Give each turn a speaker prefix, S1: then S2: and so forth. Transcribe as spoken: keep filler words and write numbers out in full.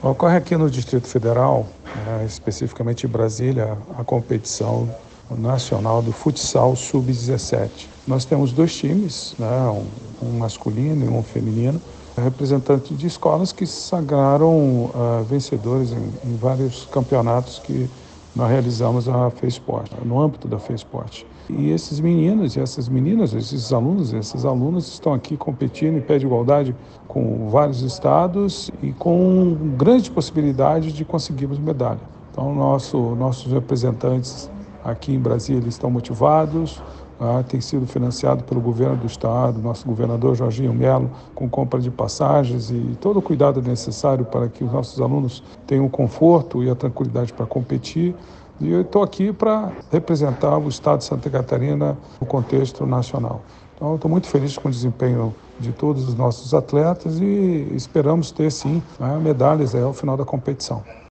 S1: Ocorre aqui no Distrito Federal, eh, especificamente em Brasília, a competição nacional do futsal sub dezessete. Nós temos dois times, né, um, um masculino e um feminino, representantes de escolas que se sagraram uh, vencedores em, em vários campeonatos que nós realizamos a FESPORT, no âmbito da FESPORT. E esses meninos e essas meninas, esses alunos e essas alunas estão aqui competindo em pé de igualdade com vários estados e com grande possibilidade de conseguirmos medalha. Então, nosso, nossos representantes aqui em Brasília estão motivados, ah, tem sido financiado pelo governo do estado, nosso governador Jorginho Melo, com compra de passagens e todo o cuidado necessário para que os nossos alunos tenham o conforto e a tranquilidade para competir. E eu estou aqui para representar o estado de Santa Catarina no contexto nacional. Então, estou muito feliz com o desempenho de todos os nossos atletas e esperamos ter, sim, medalhas ao final da competição.